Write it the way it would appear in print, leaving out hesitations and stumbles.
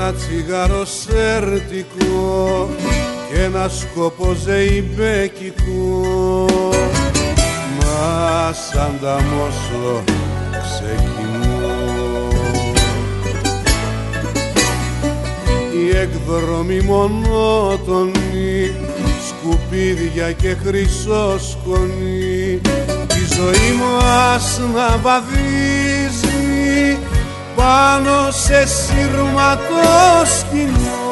ένα τσιγάρο σερτικό και ένα σκοπό ζεϊμπέκικο, μα σαν τα μόσλο ξεκινώ. Η εκδρομή μονότονη, σκουπίδια και χρυσό σκονή, η ζωή μας να βαδίζει πάνω σε σύρματο σκηνό.